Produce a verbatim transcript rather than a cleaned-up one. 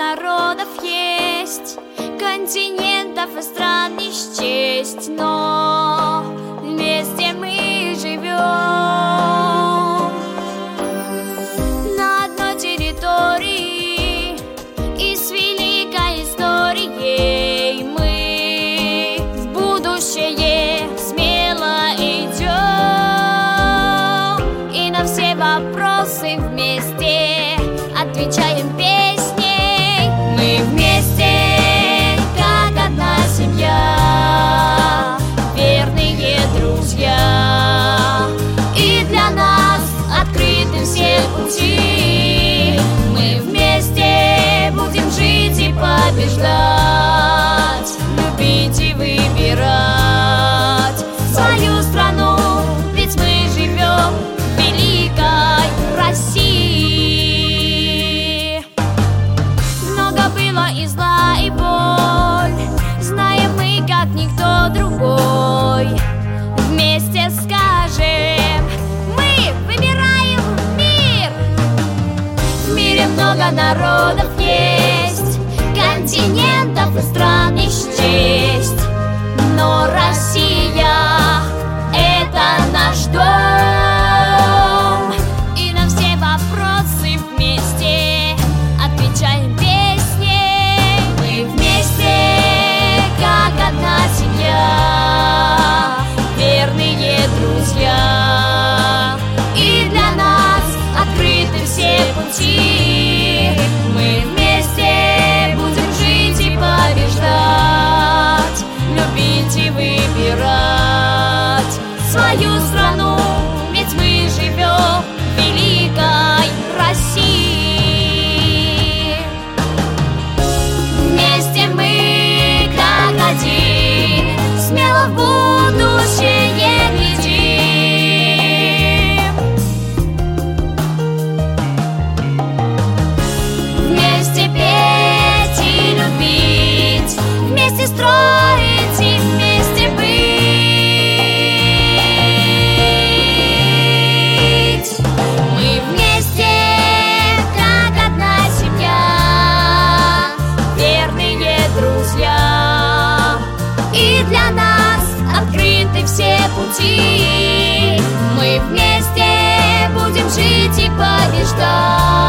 народов есть, континентов и стран не счесть, но вместе мы живем на одной территории и с великой историей. Мы в будущее смело идем и на все вопросы вместе отвечаем песней. Мы вместе, как одна семья, верные друзья, и для нас открыты все пути. Мы вместе будем жить и побеждать, любить и выбирать свою страну, ведь мы живем в великой России. Много было и зла, и боль, знаем мы, как никто другой. Вместе скажем: мы выбираем мир. В мире много народов есть, континентов и стран не счесть, но Россия — это наш дом, и на все вопросы вместе отвечаем песней. Мы вместе, как одна семья, верные друзья, и для нас открыты все пути. Мы вместе будем жить и побеждать, любить и выбирать свою страну, ведь мы живем в великой России. Вместе мы, как один, смело в будущее глядим. Вместе петь и любить, вместе строить и вместе быть. Мы вместе, как одна семья, верные друзья, и для нас открыты все пути. Мы вместе будем жить и побеждать,